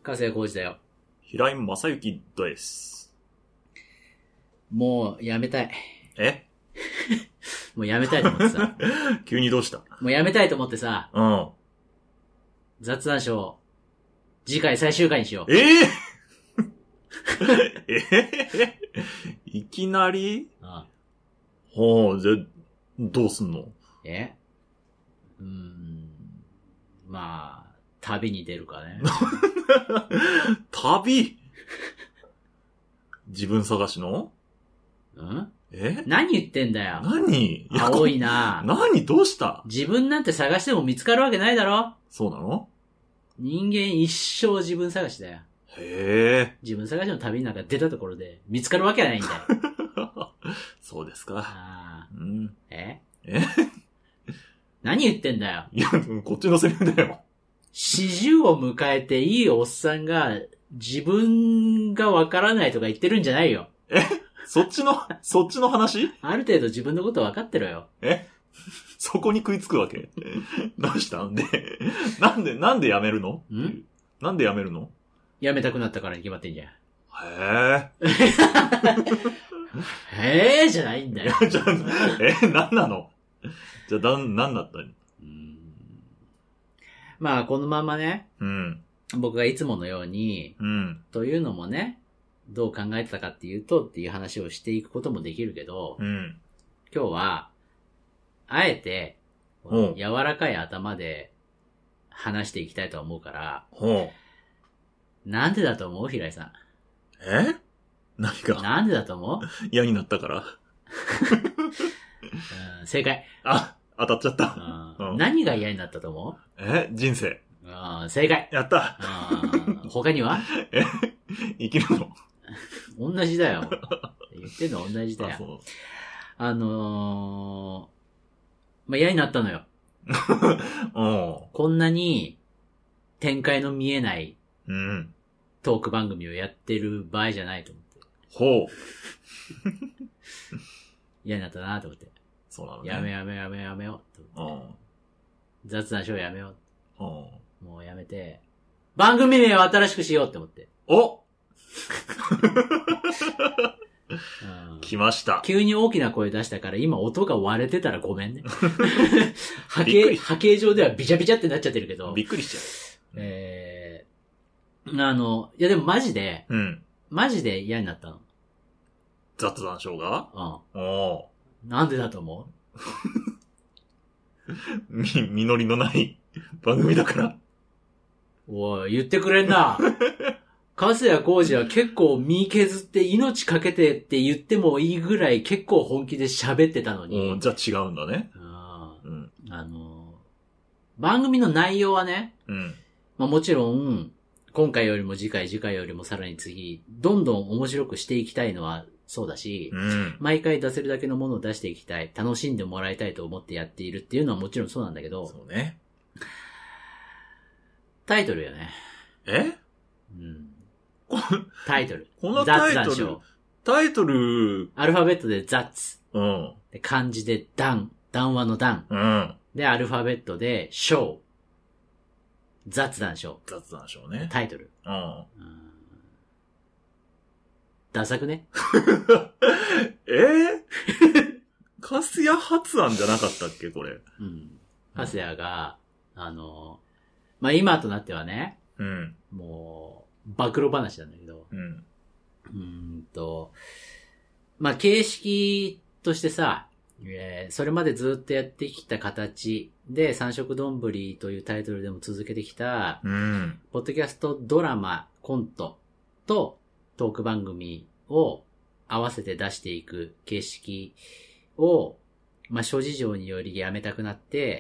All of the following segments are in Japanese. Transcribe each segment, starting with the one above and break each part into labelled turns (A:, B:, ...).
A: 加瀬浩二だよ。
B: 平井正幸です。
A: もうやめたい。
B: え
A: もうやめたいと思ってさ。
B: 急にどうした？
A: もうやめたいと思ってさ。
B: うん。
A: 雑談ショー、次回最終回にしよう。
B: いきなり？
A: ああ
B: ほう、じゃ、どうすんの？
A: まあ、旅に出るかね。
B: 旅？自分探しの？
A: 何言ってんだよ。
B: 何？
A: 青いな。
B: 何？どうした？
A: 自分なんて探しても見つかるわけないだろ。
B: そうなの？
A: 人間一生自分探しだよ。
B: へえ。
A: 自分探しの旅になんか出たところで見つかるわけないんだよ。
B: そうですか。
A: ああ。
B: うん。
A: 何言ってんだよ。
B: いや、こっちのセリフだよ。
A: 40を迎えていいおっさんが自分がわからないとか言ってるんじゃないよ。
B: そっちの話？
A: ある程度自分のこと分かってろよ。
B: そこに食いつくわけ？どうしたんで、なんでやめるの？なんでやめるの？
A: やめたくなったからに決まってんじゃん。へえじゃないんだよ。
B: じゃあ、なんなの？じゃあ、なんだったの？
A: まあ、このままね、僕がいつものように、というのもね、どう考えてたかっていうとっていう話をしていくこともできるけど、今日は、あえて、柔らかい頭で話していきたいと思うから、なんでだと思う？平井さん。
B: 何か。
A: なんでだと思う？
B: 嫌になったから。
A: 正解。
B: 当たっちゃった。
A: 何が嫌になったと思う？
B: 人生。
A: 正解。
B: やった。
A: 他には？
B: 生きるの。
A: 同じだよ。言ってんの同じだよ。まあ、嫌になったのよ。こんなに展開の見えないトーク番組をやってる場合じゃないと思って。嫌になったなと思って。
B: そうなのね。
A: やめよう。雑談ショーやめよう。もうやめて、番組名を新しくしようって思って。
B: 来ました。
A: 急に大きな声出したから今音が割れてたらごめんね。波形上ではビチャビチャってなっちゃってるけど。
B: びっくりしちゃう。
A: いやでもマジで嫌になったの。
B: 雑談ショーが？
A: なんでだと思
B: う？実りのない番組だから。
A: おい、言ってくれんな。加瀬谷浩二は結構身削って命かけてって言ってもいいぐらい結構本気で喋ってたのに。
B: じゃあ違うんだね。
A: 番組の内容はね、まあもちろん、今回よりも次回よりもさらに次、どんどん面白くしていきたいのはそうだし、毎回出せるだけのものを出していきたい、楽しんでもらいたいと思ってやっているっていうのはもちろんそうなんだけど、
B: そうね。
A: タイトルよね。タイトル。
B: このタイトル、
A: アルファベットで雑。で漢字で談話の談。で、アルファベットでショー。雑談ショー。
B: 雑談ショーね。
A: タイトル。ダサくね？
B: カスヤ発案じゃなかったっけこれ。
A: カスヤが、まあ、今となってはね、もう、暴露話なんだけど、まあ、形式としてさ、それまでずっとやってきた形で三色丼というタイトルでも続けてきた、ポッドキャストドラマ、コントとトーク番組を合わせて出していく形式を、まあ、諸事情によりやめたくなって、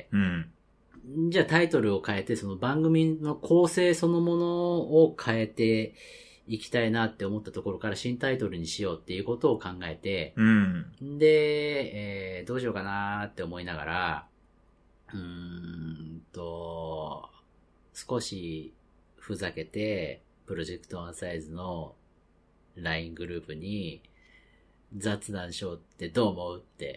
A: じゃあタイトルを変えてその番組の構成そのものを変えていきたいなって思ったところから新タイトルにしようっていうことを考えて、で、どうしようかなって思いながら、少しふざけて、プロジェクトワンサイズの LINE グループに、雑談ショーってどう思うって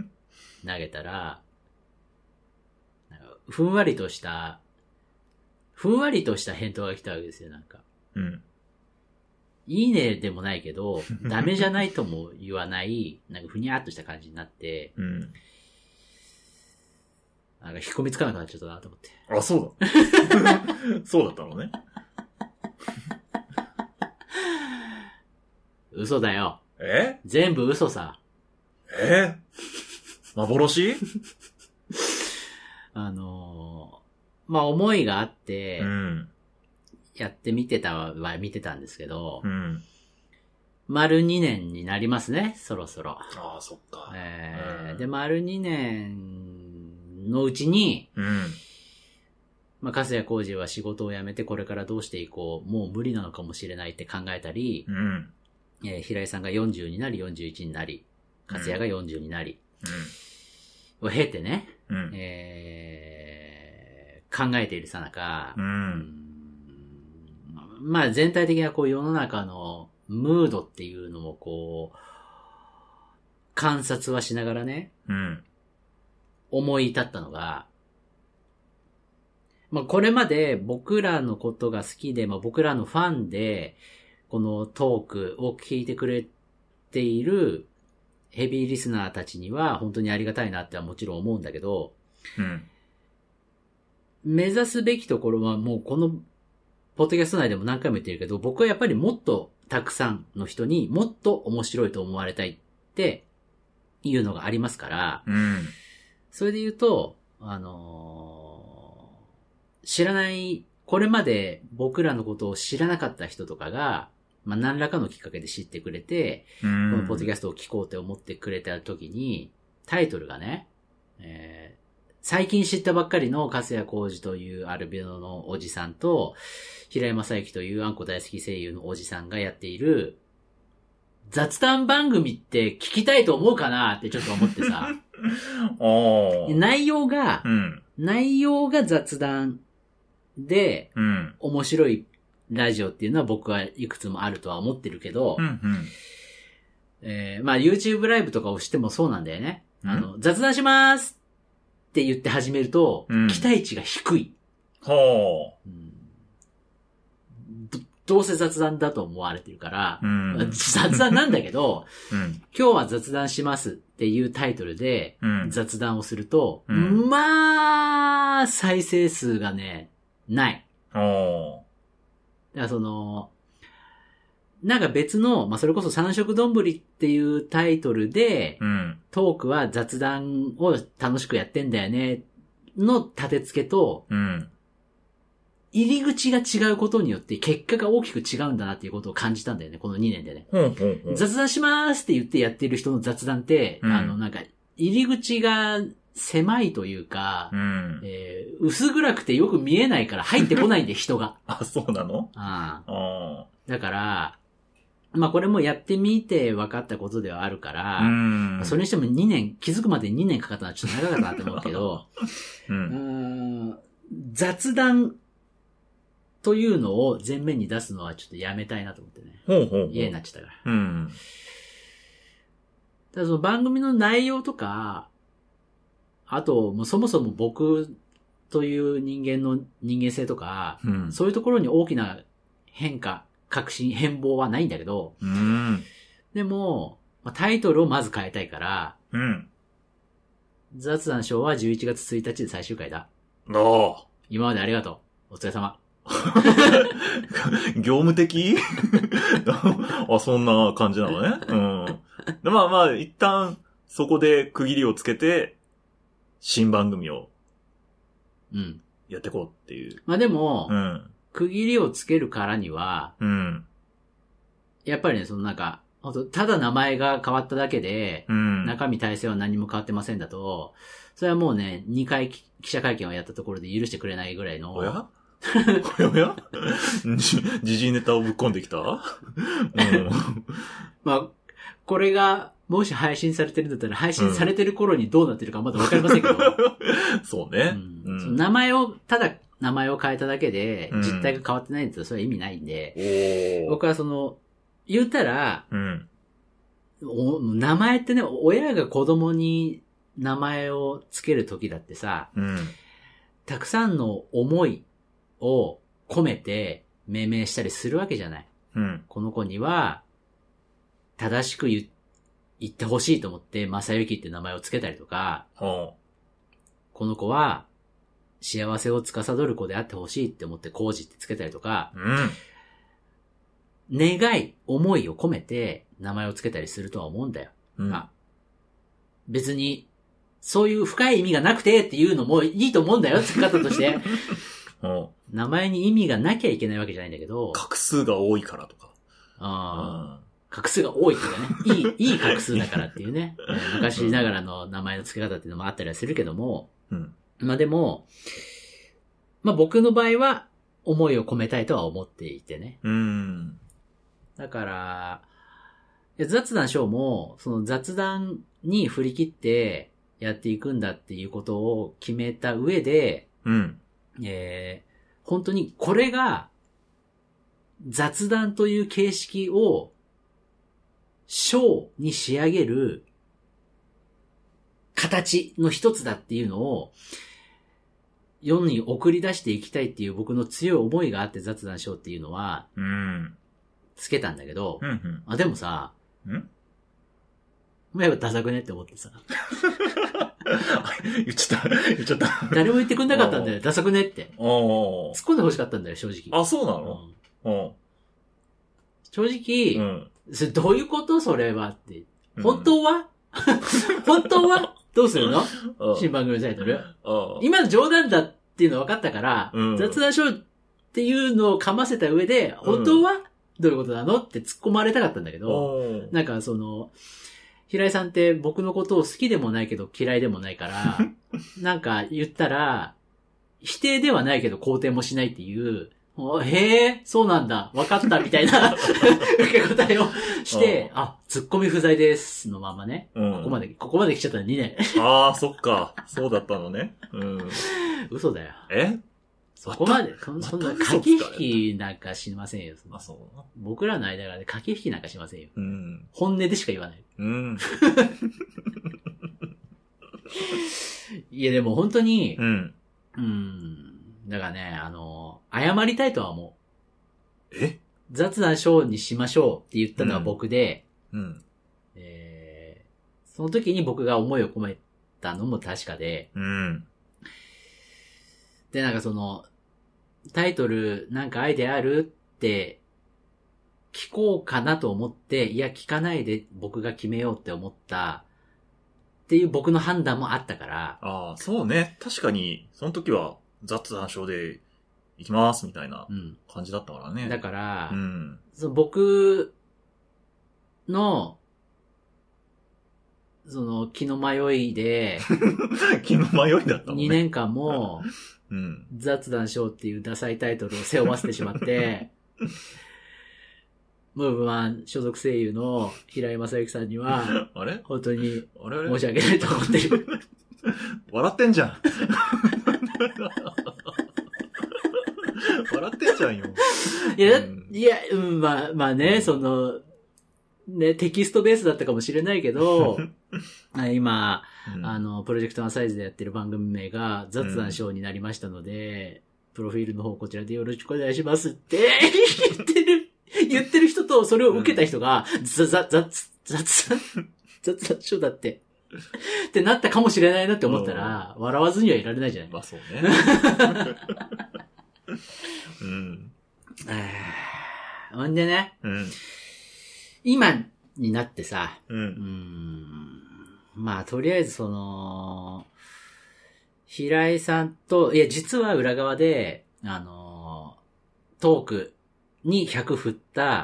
A: 投げたら、ふんわりとしたふんわりとした返答が来たわけですよ、なんか。
B: うん。
A: いいねでもないけど、ダメじゃないとも言わない、なんかふにゃーっとした感じになって、
B: うん。
A: なんか引っ込みつかなくなっちゃったなと思って。
B: あ、そうだ。そうだったのね。
A: 嘘だよ。
B: 全
A: 部嘘さ。
B: 幻
A: まあ、思いがあって、
B: うん。
A: やってみてたは見てたんですけど、
B: うん。
A: 丸2年になりますね、そろそろ。
B: ああ、そっか。
A: で、丸2年のうちに、
B: うん。
A: まあ、粕谷浩二は仕事を辞めてこれからどうしていこう、もう無理なのかもしれないって考えたり、
B: うん。
A: 平井さんが40になり、41になり、粕谷が40になり、
B: うん。
A: を経てね、
B: うん。
A: 考えているさなか、
B: うん。
A: まあ全体的なこう世の中のムードっていうのもこう、観察はしながらね、
B: うん。
A: 思い至ったのが、まあこれまで僕らのことが好きで、まあ僕らのファンで、このトークを聞いてくれているヘビーリスナーたちには本当にありがたいなってはもちろん思うんだけど、
B: うん。
A: 目指すべきところはもうこのポッドキャスト内でも何回も言ってるけど、僕はやっぱりもっとたくさんの人にもっと面白いと思われたいっていうのがありますから、
B: うん。
A: それで言うと、知らない、これまで僕らのことを知らなかった人とかが、まあ、何らかのきっかけで知ってくれて、
B: うん。
A: このポッドキャストを聞こうって思ってくれた時に、タイトルがね、最近知ったばっかりの粕谷浩二というアルビノのおじさんと、平井正幸というあんこ大好き声優のおじさんがやっている、雑談番組って聞きたいと思うかなってちょっと思ってさ。内容が、
B: うん、
A: 内容が雑談で、
B: うん、
A: 面白いラジオっていうのは僕はいくつもあるとは思ってるけど、
B: うんうん、
A: まあ YouTube ライブとかをしてもそうなんだよね。雑談しますって言って始めると、期待値が低い。どうせ雑談だと思われてるから、雑談なんだけど、今日は雑談しますっていうタイトルで雑談をすると、まあ、再生数がね、ない。だからなんか別の、まあ、それこそ三色丼っていうタイトルで、トークは雑談を楽しくやってんだよね、の立て付けと、入り口が違うことによって結果が大きく違うんだなっていうことを感じたんだよね、この2年でね。雑談しまーすって言ってやってる人の雑談って、なんか、入り口が狭いというか、薄暗くてよく見えないから入ってこないんで、人が。
B: あ、そうなの？
A: だから、まあこれもやってみて分かったことではあるから、それにしても2年、気づくまで2年かかったのはちょっと長かったなと思うけど、雑談というのを前面に出すのはちょっとやめたいなと思ってね。嫌になっちゃったから。ただその番組の内容とか、あと、もうそもそも僕という人間性とか、そういうところに大きな変化、革新、変貌はないんだけど、でも、タイトルをまず変えたいから、雑談ショーは11月1日で最終回だ。今までありがとう。お疲れ様。
B: 業務的あ、そんな感じなのね。まあまあ、一旦そこで区切りをつけて、新番組を、やっていこうっていう。
A: まあでも、区切りをつけるからには、やっぱりね、なんか、ただ名前が変わっただけで、中身体制は何も変わってませんだと、それはもうね、2回記者会見をやったところで許してくれないぐらいの。
B: おや時事ネタをぶっ込んできた
A: まあ、これが、もし配信されてるんだったら、配信されてる頃にどうなってるかまだわかりませんけど。
B: そうね。
A: ただ名前を変えただけで、実態が変わってないんだったらそれは意味ないんで、僕は言ったら、名前ってね、親が子供に名前をつけるときだってさ、たくさんの思いを込めて命名したりするわけじゃない。
B: うん。
A: この子には、正しく言ってほしいと思って、正幸って名前をつけたりとか、
B: こ
A: の子は、幸せを司る子であってほしいって思って浩二ってつけたりとか、願い、思いを込めて名前をつけたりするとは思うんだよ。別に、そういう深い意味がなくてっていうのもいいと思うんだよ、付け方として。名前に意味がなきゃいけないわけじゃないんだけど。
B: 画数が多いからとか。
A: 画数が多いっていうかね。いい画数だからっていうね。昔ながらの名前の付け方っていうのもあったりはするけども。でも、僕の場合は思いを込めたいとは思っていてね。だから、雑談ショーも、その雑談に振り切ってやっていくんだっていうことを決めた上で、本当にこれが雑談という形式をショーに仕上げる形の一つだっていうのを世に送り出していきたいっていう僕の強い思いがあって雑談ショーっていうのはつけたんだけど、でもさ、やっぱダサくねって思ってさ。
B: 言っちゃった。
A: 誰も言ってくんなかったんだよ、ダサくねって。突っ込んで欲しかったんだよ、正直。
B: あ、そうなの？
A: 正直、それどういうことそれはって。本当は本当はどうするの新番組タイトル。今の冗談だっていうの分かったから、雑談ショーっていうのをかませた上で、本当はどういうことなのって突っ込まれたかったんだけど、なんか平井さんって僕のことを好きでもないけど嫌いでもないから、なんか言ったら、否定ではないけど肯定もしないっていう、へえ、そうなんだ、わかったみたいな受け答えをして、ツッコミ不在ですのままね、ここまで来ちゃったら2年。
B: そっか。そうだったのね。
A: 嘘だよ。そこまで、そんな駆け引きなんかしませんよ。僕らの間がね、駆け引きなんかしませんよ。本音でしか言わない。いやでも本当に、だからね、謝りたいとは思う。雑談ショーにしましょうって言ったのは僕で、その時に僕が思いを込めたのも確かで、で、なんかタイトルなんかアイデアあるって聞こうかなと思って、いや聞かないで僕が決めようって思ったっていう僕の判断もあったから。
B: そうね。確かに、その時は雑談ショーで行きますみたいな感じだったからね。
A: だから、僕の、気の迷いで、
B: 気の迷いだったのね。
A: 2年間も、雑談ショーっていうダサいタイトルを背負わせてしまって、ムーブマン所属声優の平井正幸さんには、本当に申し訳ないと思ってる。
B: 笑ってんじゃん。笑ってんじゃんよ。
A: まあね、テキストベースだったかもしれないけど、今、プロジェクトアサイズでやってる番組名が雑談ショーになりましたので、プロフィールの方こちらでよろしくお願いしますって言ってる人とそれを受けた人が、雑談ショーだって。ってなったかもしれないなって思ったら、笑わずにはいられないじゃない。
B: そうね。
A: ほんでね、今になってさ、とりあえず平井さんと、実は裏側で、トークに100振った、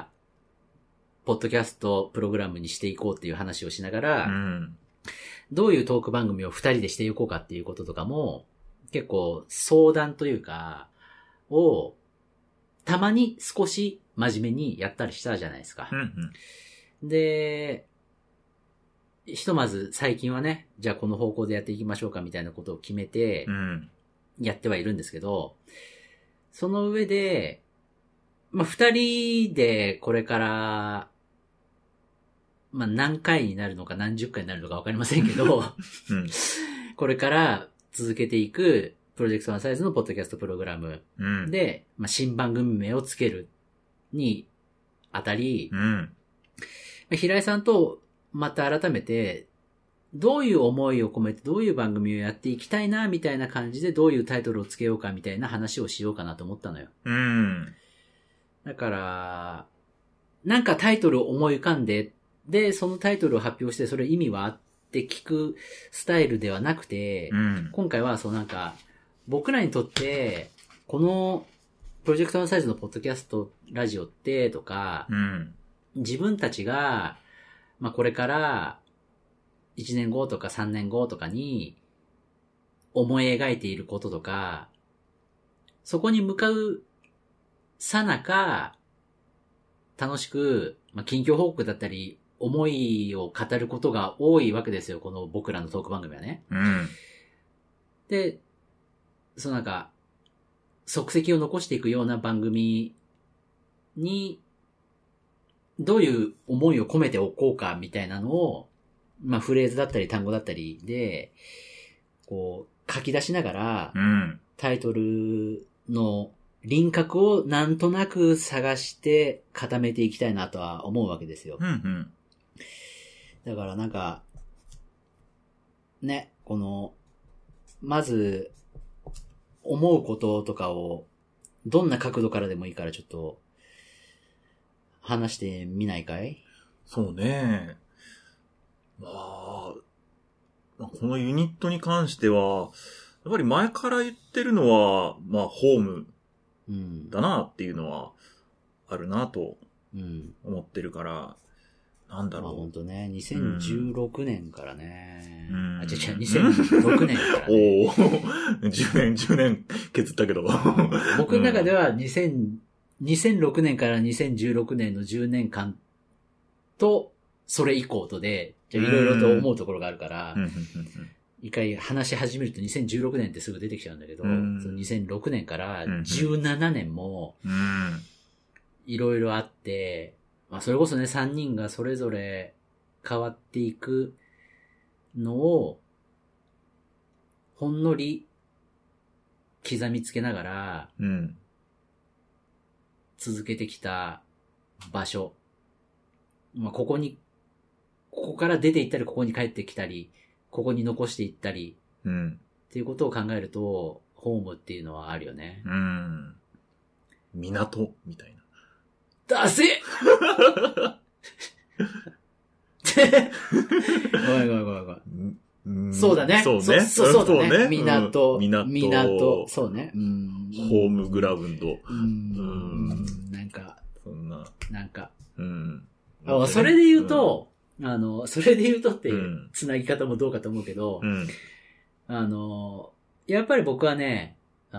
A: ポッドキャストプログラムにしていこうっていう話をしながら、どういうトーク番組を2人でしていこうかっていうこととかも、結構相談というか、を、たまに少し真面目にやったりしたじゃないですか。で、ひとまず最近はね、じゃあこの方向でやっていきましょうかみたいなことを決めて、やってはいるんですけど、その上で、二人でこれから、何回になるのか何十回になるのかわかりませんけど、これから続けていく、 プロジェクトワンサイズのポッドキャストプログラム
B: うん。
A: で、まあ、新番組名をつけるにあたり、
B: うん。
A: 平井さんとまた改めて、どういう思いを込めてどういう番組をやっていきたいな、みたいな感じでどういうタイトルをつけようかみたいな話をしようかなと思ったのよ。
B: うん。
A: だから、なんかタイトルを思い浮かんで、で、そのタイトルを発表してそれ意味はって聞くスタイルではなくて、
B: うん。
A: 今回はなんか、僕らにとって、このプロジェクトワンサイズのポッドキャストラジオってとか、
B: うん。
A: 自分たちが、まあ、これから1年後とか3年後とかに思い描いていることとか、そこに向かうさなか、楽しく、まあ、近況報告だったり、思いを語ることが多いわけですよ、この僕らのトーク番組はね。
B: うん。
A: で、なんか、足跡を残していくような番組に、どういう思いを込めておこうかみたいなのを、まあフレーズだったり単語だったりで、こう書き出しながら、
B: うん。
A: タイトルの輪郭をなんとなく探して固めていきたいなとは思うわけですよ。
B: うん。うん。
A: だからなんか、ね、まず、思うこととかを、どんな角度からでもいいからちょっと、話してみないかい？
B: そうね。まあ、このユニットに関しては、やっぱり前から言ってるのは、まあ、ホームだなっていうのはあるなと思ってるから、なんだろう。
A: まあ本当ね、2016年からね。
B: うん、
A: 2006年から、ね。
B: おお10年削ったけど。
A: 僕の中では2006年から2016年の10年間と、それ以降とで、じゃいろいろと思うところがあるから、一回話し始めると2016年ってすぐ出てきちゃうんだけど、その2006年から17年も、いろいろあって、まあそれこそね、3人がそれぞれ変わっていくのを、ほんのり刻みつけながら、続けてきた場所。まあここから出て行ったり、ここに帰ってきたり、ここに残していったり、っていうことを考えると、ホームっていうのはあるよね。
B: 港みたいな。
A: だせごめん。そうだね。
B: そうね。
A: そうだね。
B: 港。
A: そうね。
B: ホームグラウンド。
A: なんか。
B: そんな。
A: なんか。
B: そ
A: れで言うと、ってつなぎ方もどうかと思うけど、やっぱり僕はね、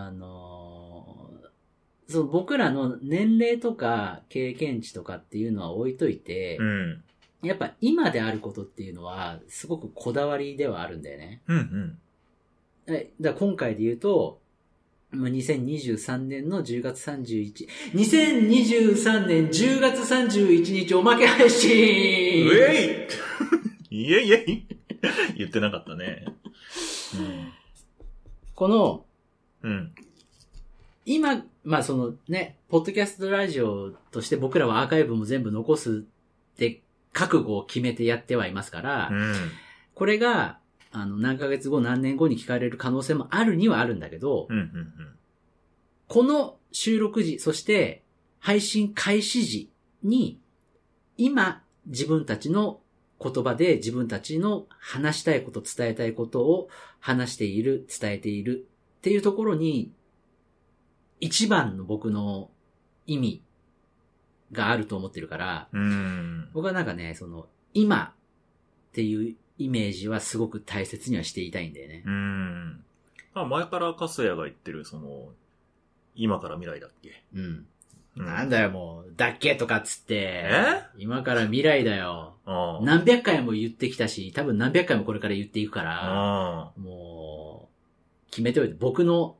A: 僕らの年齢とか経験値とかっていうのは置いといて、やっぱ今であることっていうのはすごくこだわりではあるんだよね。だから今回で言うと、2023年の10月31、2023年10月31日おまけ配信
B: イエイ言ってなかったね。
A: この、今、まあポッドキャストラジオとして僕らはアーカイブも全部残すって覚悟を決めてやってはいますから、これが、何ヶ月後何年後に聞かれる可能性もあるにはあるんだけど、この収録時、そして配信開始時に、今自分たちの言葉で自分たちの話したいこと、伝えたいことを話している、伝えているっていうところに、一番の僕の意味があると思ってるから、僕はなんかね、今っていうイメージはすごく大切にはしていたいんだよね。
B: 前からカスヤが言ってる、今から未来だっけ？
A: なんだよもう、だっけとかっつって。今から未来だよ。何百回も言ってきたし、多分何百回もこれから言っていくから、もう、決めておいて、僕の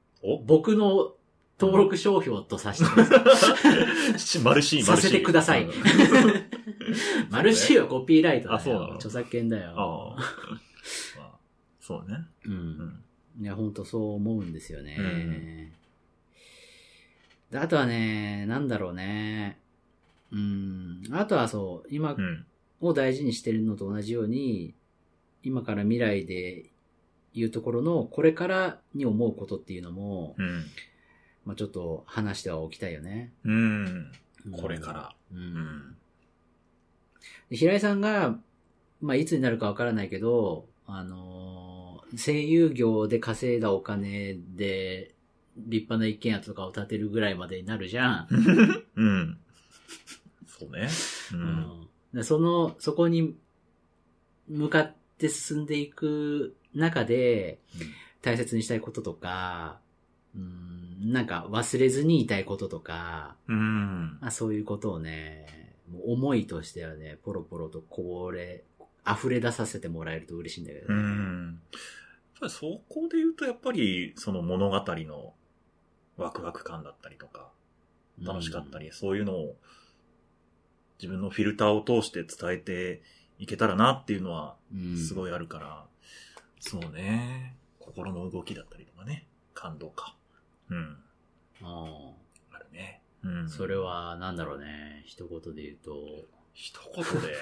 A: 登録商標とさせてください。
B: マルシー。
A: させてください。マルシーはコピーライトだよ。著作権だよ。
B: そうね。
A: いや、ほんとそう思うんですよね。であとはね、なんだろうね。あとはそう、今を大事にしてるのと同じように、今から未来で言うところの、これからに思うことっていうのも、まあちょっと話してはおきたいよね。
B: これから。
A: 平井さんが、まあいつになるかわからないけど、声優業で稼いだお金で、立派な一軒家とかを建てるぐらいまでになるじゃん。
B: そうね。
A: そこに向かって進んでいく中で、大切にしたいこととか、なんか忘れずにいたいこととか、そういうことをね、もう思いとしてはね、ポロポロと溢れ出させてもらえると嬉しいんだけどね。
B: そこで言うとやっぱり、その物語のワクワク感だったりとか、楽しかったり、そういうのを自分のフィルターを通して伝えていけたらなっていうのは、すごいあるから、そうね、心の動きだったりとかね、感動か。あるね。
A: それは、なんだろうね、一言で言うと。
B: 一言で。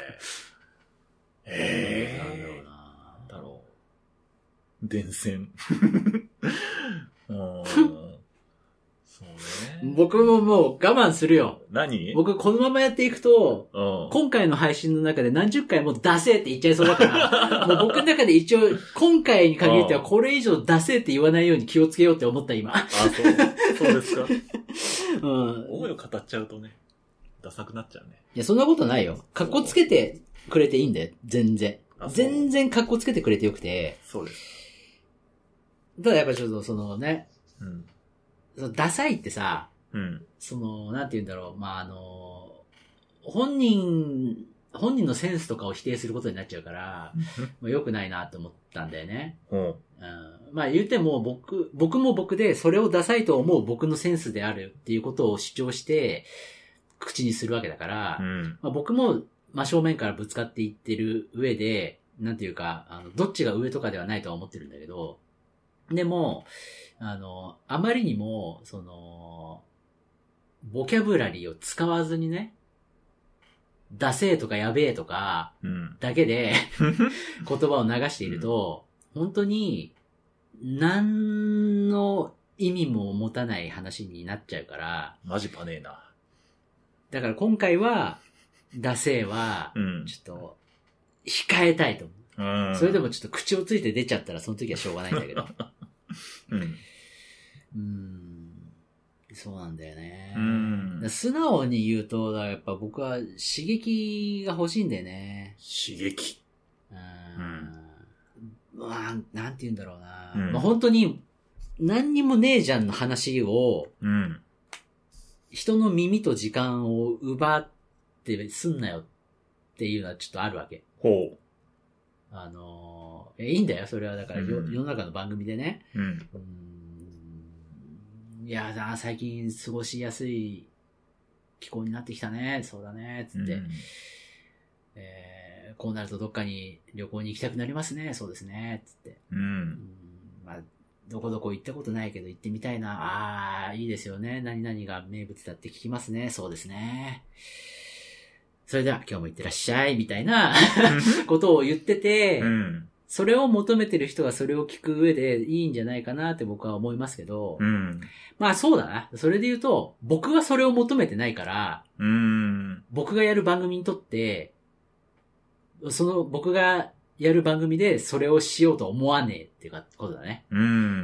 A: なんだろうな。
B: なんだろう。伝染。そうね。
A: 僕ももう我慢するよ。
B: 何？
A: 僕このままやっていくと、今回の配信の中で何十回も出せって言っちゃいそうだから、もう僕の中で一応、今回に限ってはこれ以上出せって言わないように気をつけようって思った今。
B: そうですか。思いを語っちゃうとね、ダサくなっちゃうね。
A: いや、そんなことないよ。格好つけてくれていいんだよ。全然。全然格好つけてくれてよくて。
B: そうです。
A: ただやっぱちょっとそのね、そのダサいってさ、なんて言うんだろう、まあ、本人のセンスとかを否定することになっちゃうから、まあ良くないなと思ったんだよね。まあ言うても僕も僕でそれをダサいと思う僕のセンスであるっていうことを主張して口にするわけだから、まあ、僕も真正面からぶつかっていってる上で、なんていうか、どっちが上とかではないとは思ってるんだけど、でも、あまりにも、ボキャブラリーを使わずにね、ダセーとかやべえとか、だけで言葉を流していると、本当に、何の意味も持たない話になっちゃうから。
B: マジパネーな。
A: だから今回は、ダセーは、ちょっと、控えたいと思う。それでもちょっと口をついて出ちゃったらその時はしょうがないんだけど。そうなんだよね。素直に言うと、やっぱ僕は刺激が欲しいんだよね。
B: 刺激。
A: まあ、なんて言うんだろうな。まあ、本当に、何にもねえじゃんの話を、人の耳と時間を奪ってすんなよっていうのはちょっとあるわけ。いいんだよ、それは。だから、世の中の番組でね。いやだ、最近過ごしやすい気候になってきたね。そうだね。つって。こうなるとどっかに旅行に行きたくなりますね。そうですね。つって。まあ、どこどこ行ったことないけど行ってみたいな。いいですよね。何々が名物だって聞きますね。そうですね。それでは今日も行ってらっしゃい。みたいなことを言ってて、それを求めてる人がそれを聞く上でいいんじゃないかなって僕は思いますけど、まあそうだな。それで言うと、僕はそれを求めてないから、僕がやる番組にとって、僕がやる番組でそれをしようと思わねえっていうことだね。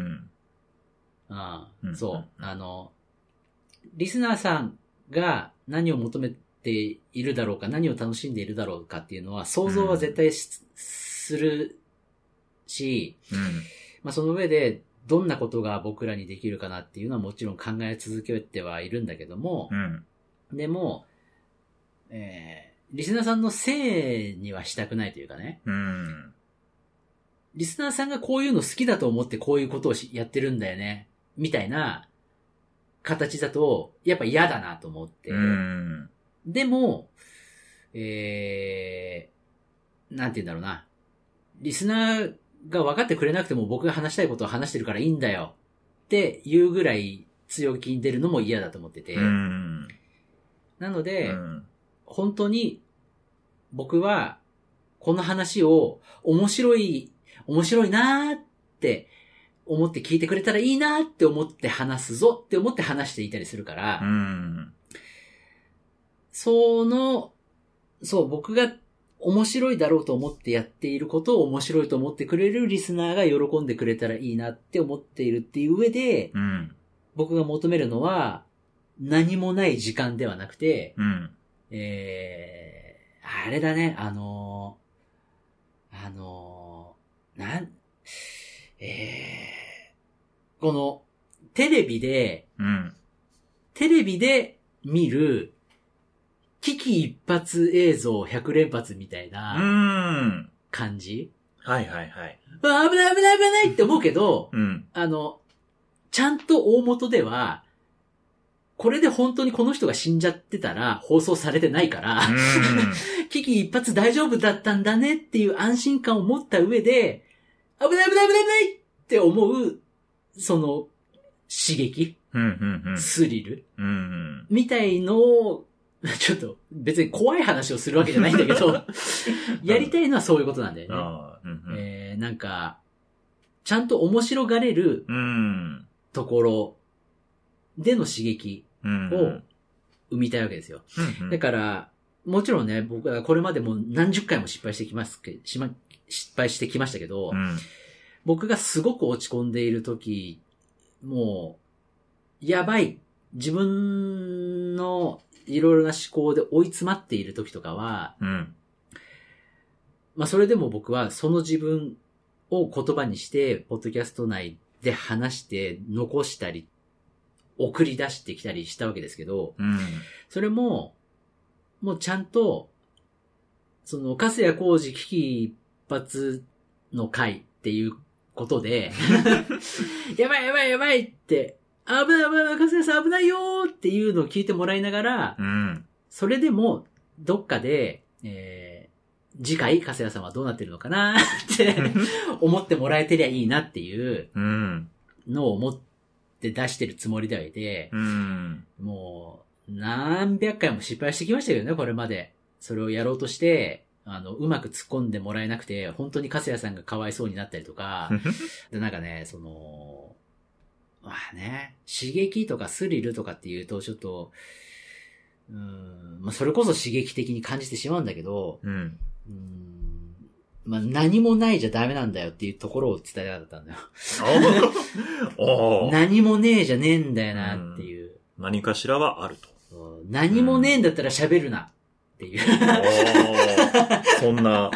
A: そう。リスナーさんが何を求めているだろうか、何を楽しんでいるだろうかっていうのは想像は絶対するし、まあその上でどんなことが僕らにできるかなっていうのはもちろん考え続けてはいるんだけども、でも、リスナーさんのせいにはしたくないというかね。リスナーさんがこういうの好きだと思ってこういうことをやってるんだよね。みたいな形だと、やっぱ嫌だなと思って。でも、なんて言うんだろうな。リスナーが分かってくれなくても僕が話したいことを話してるからいいんだよっていうぐらい強気に出るのも嫌だと思ってて。なので、本当に僕はこの話を面白いなーって思って聞いてくれたらいいなーって思って話すぞって思って話していたりするから、僕が面白いだろうと思ってやっていることを面白いと思ってくれるリスナーが喜んでくれたらいいなって思っているっていう上で、僕が求めるのは何もない時間ではなくて、あれだね、このテレビで見る危機一髪映像100連発みたいな感じ。
B: はいはいはい。
A: 危ない危ない危ないって思うけど、ちゃんと大元では、これで本当にこの人が死んじゃってたら放送されてないから、危機一髪大丈夫だったんだねっていう安心感を持った上で、危ない危ない危ない危ないって思う、その刺激、スリル、みたいのを、ちょっと別に怖い話をするわけじゃないんだけど、やりたいのはそういうことなんだよね。なんか、ちゃんと面白がれるところでの刺激を生みたいわけですよ。だから、もちろんね、僕はこれまでも何十回も失敗してきましたけど、僕がすごく落ち込んでいるとき、もう、やばい、自分のいろいろな思考で追い詰まっているときとかは、まあそれでも僕はその自分を言葉にして、ポッドキャスト内で話して残したり、送り出してきたりしたわけですけど、それも、もうちゃんと、その、粕谷浩二危機一髪の回っていうことで、やばいやばいやばいって、危ない危ない、粕谷さん危ないよーっていうのを聞いてもらいながら、それでも、どっかで、次回、粕谷さんはどうなってるのかなって思ってもらえてりゃいいなっていうのを思って出してるつもりではいて、もう、何百回も失敗してきましたけどね、これまで。それをやろうとして、うまく突っ込んでもらえなくて、本当に粕谷さんがかわいそうになったりとか、で、なんかね、まあね、刺激とかスリルとかっていうと、ちょっと、まあそれこそ刺激的に感じてしまうんだけど、まあ何もないじゃダメなんだよっていうところを伝えたかったんだよ。何もねえじゃねえんだよなっていう。
B: 何かしらはあると。
A: 何もねえんだったら喋るなっていう。
B: そんな。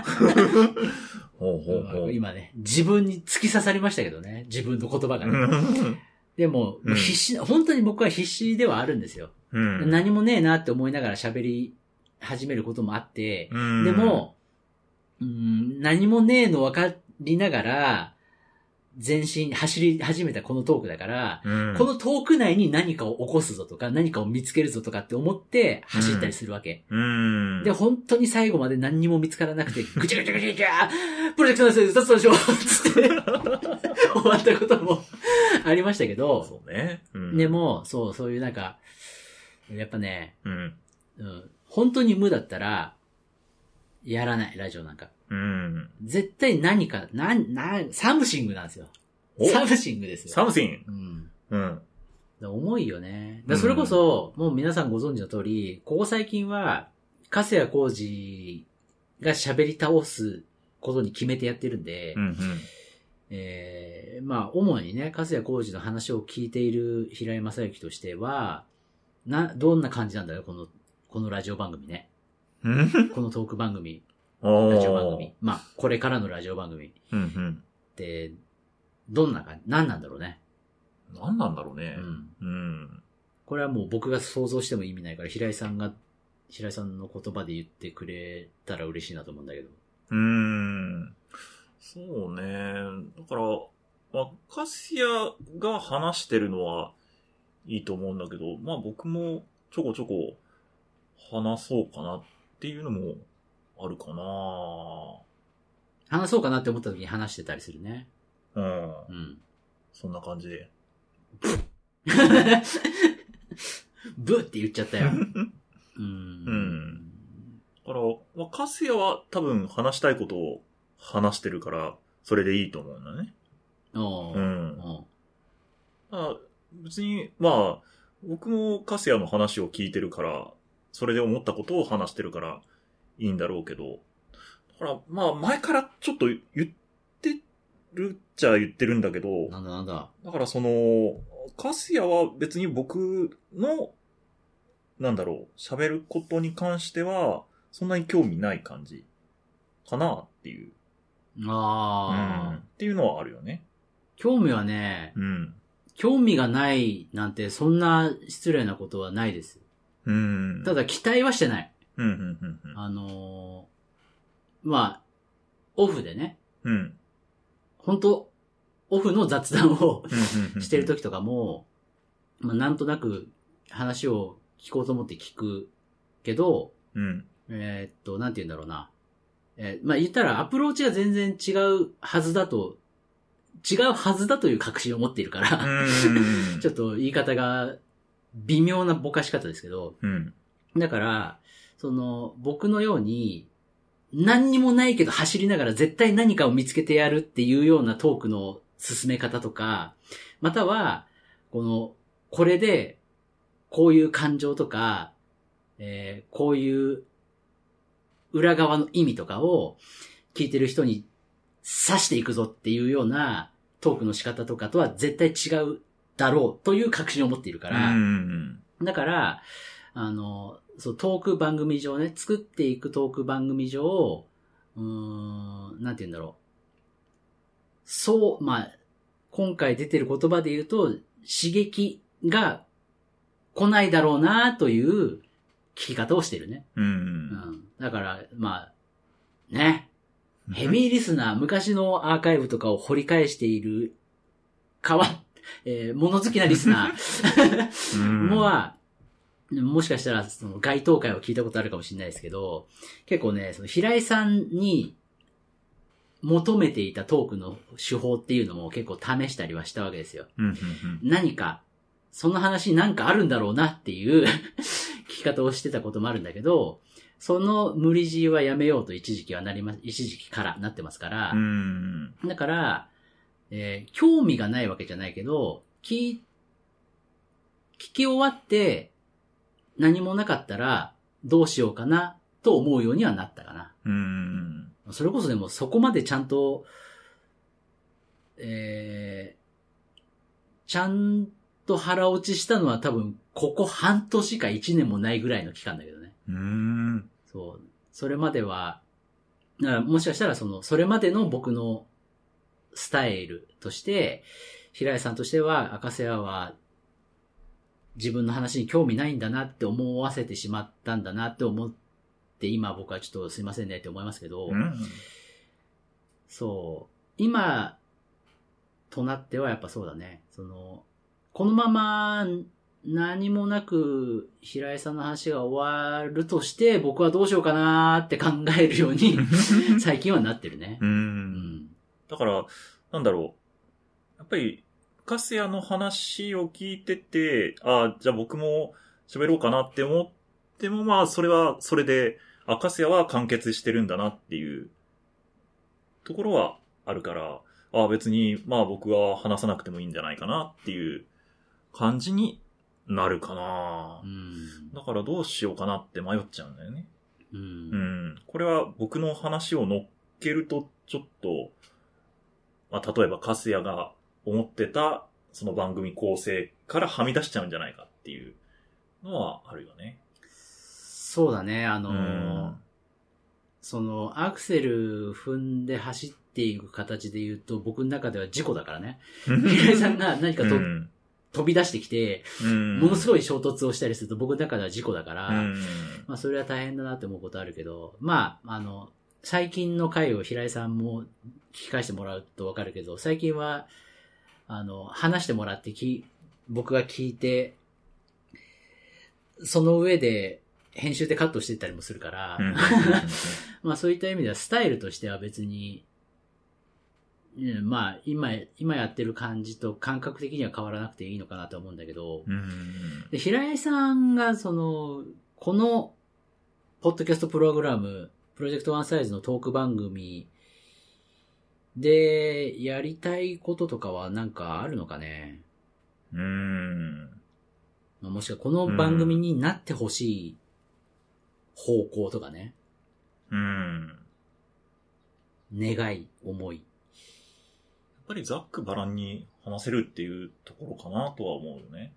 A: 今ね、自分に突き刺さりましたけどね。自分の言葉がね。でも、本当に僕は必死ではあるんですよ。何もねえなって思いながら喋り始めることもあって、でも、何もねえの分かりながら、前進、走り始めたこのトークだから、このトーク内に何かを起こすぞとか、何かを見つけるぞとかって思って走ったりするわけ。で、本当に最後まで何にも見つからなくて、ぐちゃぐちゃぐちゃぐちゃプロジェクトのせいで立つでしょつって終わったこともありましたけど、
B: そうね。
A: でも、そういうなんか、やっぱね、本当に無だったら、やらない、ラジオなんか。絶対何か、サムシングなんですよ。サムシングですよ。
B: サムシン
A: グ。重いよね。それこそ、もう皆さんご存知の通り、ここ最近は、粕谷浩二が喋り倒すことに決めてやってるんで、まあ、主にね、粕谷浩二の話を聞いている平井正幸としては、どんな感じなんだよ、このラジオ番組ね。このトーク番組。ラジオ番組。まあ、これからのラジオ番組。で、何なんだろうね。
B: 何なんだろうね。
A: これはもう僕が想像しても意味ないから、平井さんの言葉で言ってくれたら嬉しいなと思うんだけど。
B: そうね。だから、粕谷が話してるのはいいと思うんだけど、まあ僕もちょこちょこ話そうかなっていうのもあるかな。
A: 話そうかなって思った時に話してたりするね。
B: うん。そんな感じで。
A: ブって言っちゃったよ。
B: だから、カスヤは多分話したいことを話してるから、それでいいと思うんだね。別に、僕もカスヤの話を聞いてるから、それで思ったことを話してるからいいんだろうけど、だから、前からちょっと言ってるっちゃ言ってるんだけど、
A: なんだ。
B: だからカスヤは別に僕の、喋ることに関しては、そんなに興味ない感じかなっていう。っていうのはあるよね。
A: 興味はね、興味がないなんてそんな失礼なことはないです。ただ期待はしてない。オフでね。本当オフの雑談をしてる時とかも、なんとなく話を聞こうと思って聞くけど、なんて言うんだろうな。言ったらアプローチが全然違うはずだという確信を持っているからちょっと言い方が微妙なぼかし方ですけど、だから、僕のように、何にもないけど走りながら絶対何かを見つけてやるっていうようなトークの進め方とか、または、これで、こういう感情とか、こういう裏側の意味とかを聞いてる人に刺していくぞっていうようなトークの仕方とかとは絶対違うだろうという確信を持っているから、だから、トーク番組上ね、作っていくトーク番組上、なんて言うんだろう。今回出てる言葉で言うと、刺激が来ないだろうなという聞き方をしてるね。だから、ね。ヘビーリスナー、昔のアーカイブとかを掘り返している、物好きなリスナーもしかしたら、該当会を聞いたことあるかもしれないですけど、結構ね、平井さんに求めていたトークの手法っていうのも結構試したりはしたわけですよ。何か、その話なんかあるんだろうなっていう聞き方をしてたこともあるんだけど、その無理強いはやめようと一時期からなってますから、だから、興味がないわけじゃないけど、聞き終わって、何もなかったらどうしようかなと思うようにはなったかな。それこそでもそこまでちゃんと、ちゃんと腹落ちしたのは多分ここ半年か1年もないぐらいの期間だけどね。そう。それまでは、もしかしたらそれまでの僕のスタイルとして、平井さんとしては赤瀬屋は自分の話に興味ないんだなって思わせてしまったんだなって思って、今僕はちょっとすいませんねって思いますけど、そう。今となってはやっぱそうだね。このまま何もなく平井さんの話が終わるとして僕はどうしようかなって考えるように最近はなってるね。
B: だから、なんだろう。やっぱり、カスヤの話を聞いてて、じゃあ僕も喋ろうかなって思っても、それはそれで、カスヤは完結してるんだなっていうところはあるから、別に、僕は話さなくてもいいんじゃないかなっていう感じになるかな。だからどうしようかなって迷っちゃうんだよね。これは僕の話を乗っけると、ちょっと、例えばカスヤが思ってたその番組構成からはみ出しちゃうんじゃないかっていうのはあるよね。
A: そうだね。アクセル踏んで走っていく形で言うと僕の中では事故だからね。平井さんが何か飛び出してきて、ものすごい衝突をしたりすると僕の中では事故だから、それは大変だなって思うことあるけど、最近の回を平井さんも聞き返してもらうとわかるけど、最近は、話してもらって僕が聞いて、その上で編集でカットしていったりもするから、そういった意味ではスタイルとしては別にまあ、今やってる感じと感覚的には変わらなくていいのかなと思うんだけど、で平井さんが、この、ポッドキャストプログラム、プロジェクトワンサイズのトーク番組で、やりたいこととかはなんかあるのかね。もしくはこの番組になってほしい方向とかね。願い、思い。
B: やっぱりざっくばらんに話せるっていうところかなとは思うよね。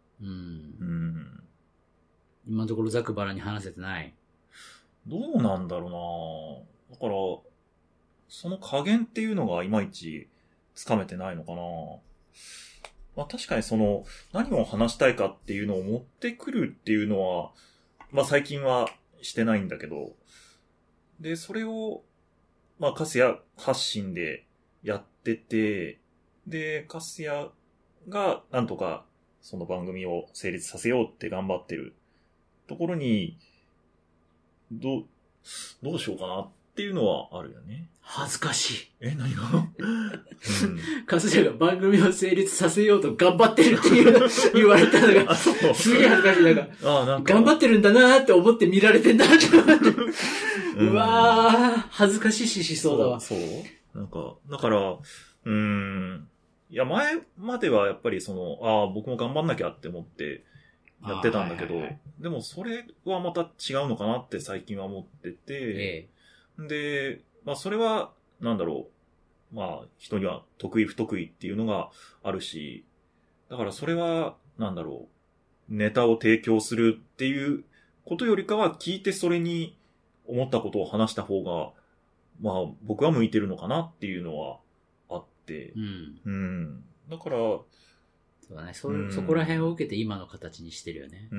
A: 今のところざっくばらんに話せてない。
B: どうなんだろうな。だから、その加減っていうのがいまいちつかめてないのかな。まあ確かに何を話したいかっていうのを持ってくるっていうのは、まあ最近はしてないんだけど、で、それを、まあカスヤ発信でやってて、で、カスヤがなんとかその番組を成立させようって頑張ってるところに、どうしようかなっていうのはあるよね。
A: 恥ずかしい。
B: 何が
A: カスヤが番組を成立させようと頑張ってるっていう言われたのが、すげえ恥ずかしい。なんか頑張ってるんだなーって思って見られてんだって思って。うわー、恥ずかしいしそうだわ。
B: そう。なんか、だから、いや、前まではやっぱり僕も頑張んなきゃって思ってやってたんだけど、でもそれはまた違うのかなって最近は思ってて、で、まあそれは、なんだろう、まあ人には得意不得意っていうのがあるし、だからそれは、なんだろう、ネタを提供するっていうことよりかは聞いてそれに思ったことを話した方が、まあ僕は向いてるのかなっていうのはあって、だから、
A: そうだね。そこら辺を受けて今の形にしてるよね。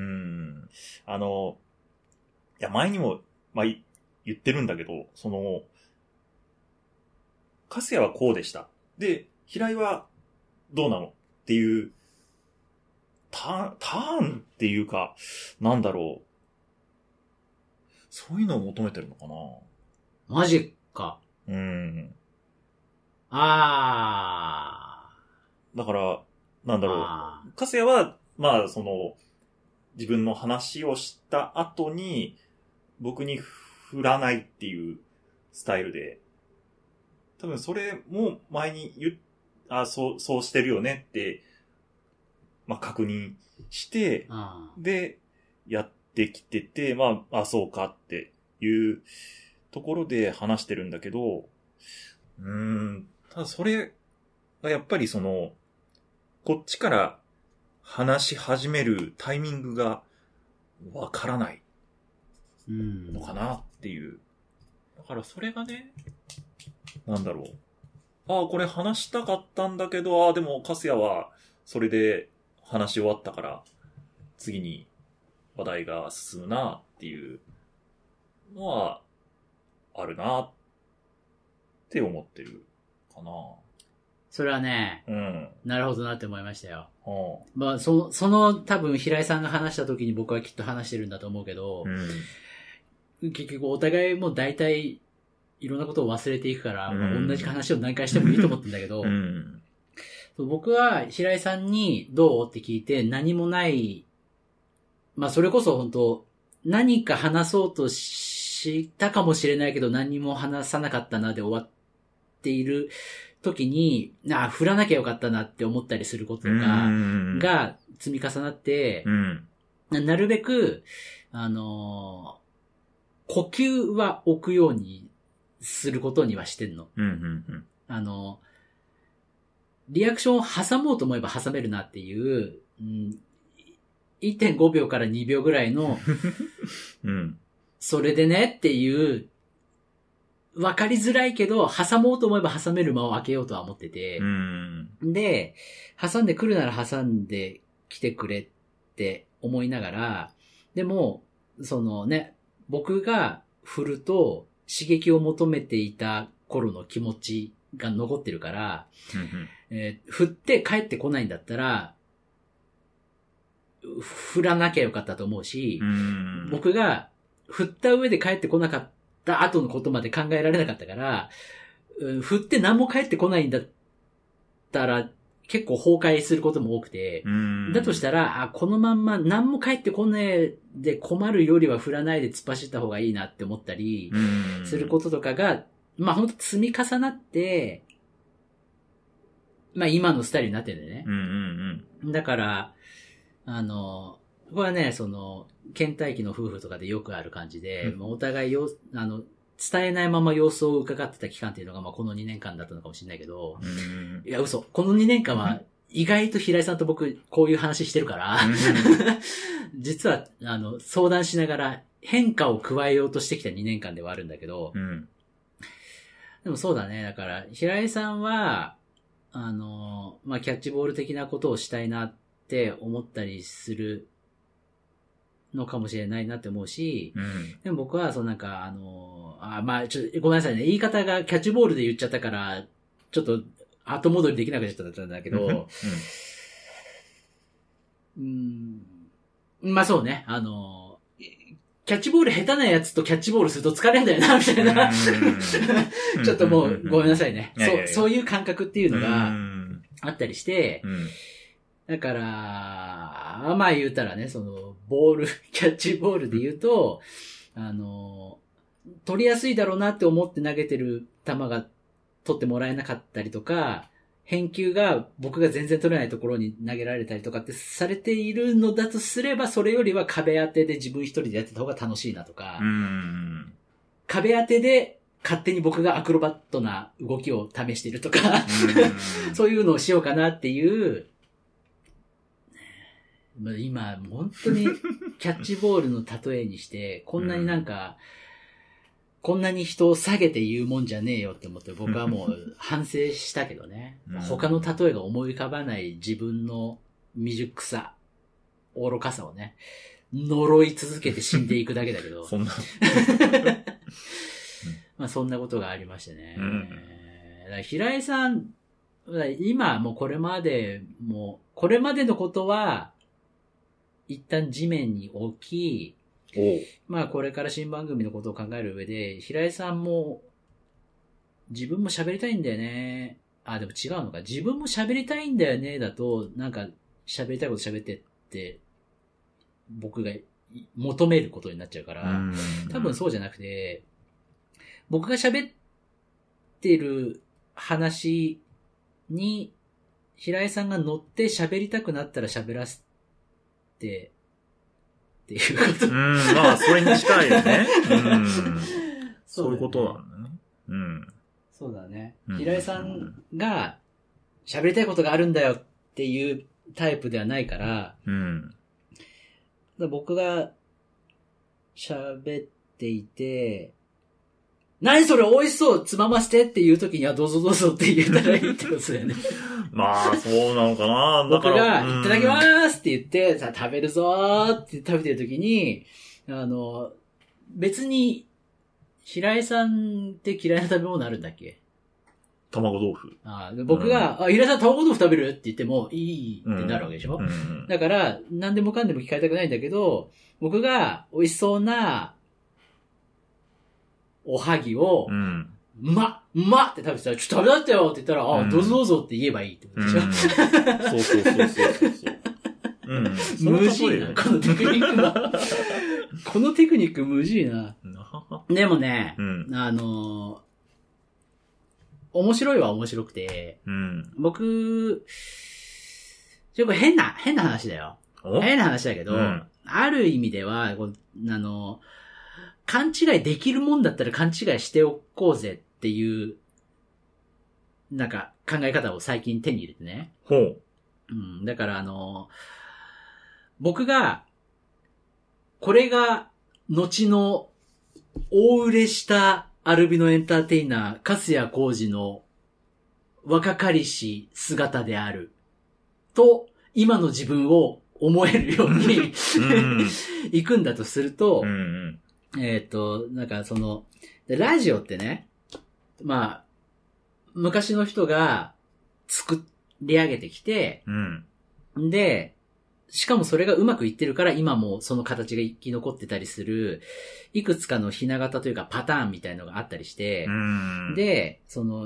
B: いや、前にも、まあ、言ってるんだけど、カスヤはこうでした。で、平井はどうなのっていう、ターンっていうか、なんだろう。そういうのを求めてるのかな。
A: マジか。
B: だから、なんだろう。カスヤは、まあ、自分の話をした後に、僕に振らないっていうスタイルで、多分それも前にそうしてるよねって、まあ確認して、で、やってきてて、まあ、そうかっていうところで話してるんだけど、ただそれがやっぱりこっちから話し始めるタイミングがわからないのかなっていう。だからそれがね、なんだろう。これ話したかったんだけど、でもカスヤはそれで話し終わったから、次に話題が進むなっていうのはあるなって思ってるかな。
A: それはね、なるほどなって思いましたよ。まあ、多分平井さんが話した時に僕はきっと話してるんだと思うけど、結局お互いもう大体いろんなことを忘れていくから、同じ話を何回してもいいと思ってんだけど、僕は平井さんにどうって聞いて何もない、まあそれこそ本当何か話そうとしたかもしれないけど何も話さなかったなで終わっている時に、振らなきゃよかったなって思ったりすることとかが積み重なって、なるべく、呼吸は置くようにすることにはしてんの。リアクションを挟もうと思えば挟めるなっていう、1.5 秒から2秒ぐらいの、それでねっていう、わかりづらいけど、挟もうと思えば挟める間を開けようとは思ってて、で、挟んでくるなら挟んできてくれって思いながら、でも、僕が振ると刺激を求めていた頃の気持ちが残ってるから、振って帰ってこないんだったら、振らなきゃよかったと思うし、僕が振った上で帰ってこなかった後のことまで考えられなかったから、 振って何も返ってこないんだったら、結構崩壊することも多くて、だとしたら、このまんま何も返ってこねえで困るよりは振らないで突っ走った方がいいなって思ったり、することとかが、まあほんと積み重なって、まあ今のスタイルになってるんだよね。だから、これはね、倦怠期の夫婦とかでよくある感じで、お互い伝えないまま様子を伺ってた期間っていうのが、まあこの2年間だったのかもしれないけど、いや嘘。この2年間は意外と平井さんと僕こういう話してるから、実は相談しながら変化を加えようとしてきた2年間ではあるんだけど、でもそうだね。だから平井さんは、まあキャッチボール的なことをしたいなって思ったりするのかもしれないなって思うし、でも僕は、まあ、ごめんなさいね。言い方がキャッチボールで言っちゃったから、ちょっと後戻りできなくなっちゃったんだけど、まあそうね。キャッチボール下手なやつとキャッチボールすると疲れるんだよな、みたいな。ちょっともうごめんなさいね。そういう感覚っていうのがあったりして、だから、まあ言うたらね、キャッチボールで言うと、取りやすいだろうなって思って投げてる球が取ってもらえなかったりとか、返球が僕が全然取れないところに投げられたりとかってされているのだとすれば、それよりは壁当てで自分一人でやってた方が楽しいなとか、壁当てで勝手に僕がアクロバットな動きを試しているとか、そういうのをしようかなっていう、今、本当にキャッチボールの例えにして、こんなにこんなに人を下げて言うもんじゃねえよって思って僕はもう反省したけどね。他の例えが思い浮かばない自分の未熟さ、愚かさをね、呪い続けて死んでいくだけだけど。そんな。まあそんなことがありましてね。だから平井さん、今もうこれまでのことは、一旦地面に置き、まあこれから新番組のことを考える上で、平井さんも自分も喋りたいんだよね。でも違うのか。自分も喋りたいんだよね。だと、喋りたいこと喋ってって、僕が求めることになっちゃうから、多分そうじゃなくて、僕が喋ってる話に、平井さんが乗って喋りたくなったら喋らせて、っていうこと。
B: まあ、それに近いよね。そういうことなんだね。
A: そうだね。平井さんが喋りたいことがあるんだよっていうタイプではないから、僕が喋っていて、何それ美味しそうつまませてっていう時にはどうぞどうぞって言ったらいいってことだよね。
B: まあ、そうなのかな。
A: 僕が、いただきますって言って、さあ食べるぞーって食べてる時に、別に、平井さんって嫌いな食べ物あるんだっけ？
B: 卵豆腐。
A: 僕が、平井さん卵豆腐食べるって言っても、いいってなるわけでしょ？だから、何でもかんでも聞かれたくないんだけど、僕が美味しそうな、おはぎを、って食べてたら、ちょっと食べだったよって言ったら、どうぞどうぞって言えばいいってことでしょ、そう。無事な、このテクニックは。このテクニック無事な。でもね、面白いは面白くて、僕、ちょっと変な話だよ。変な話だけど、ある意味では、勘違いできるもんだったら勘違いしておこうぜっていう、考え方を最近手に入れてね。だから僕が、これが、後の、大売れしたアルビノエンターテイナー、粕谷浩二の若かりし姿である。と、今の自分を思えるように行くんだとすると、ラジオってね、まあ、昔の人が作り上げてきて、で、 しかもそれがうまくいってるから今もその形が生き残ってたりする、いくつかのひな形というかパターンみたいのがあったりして、で、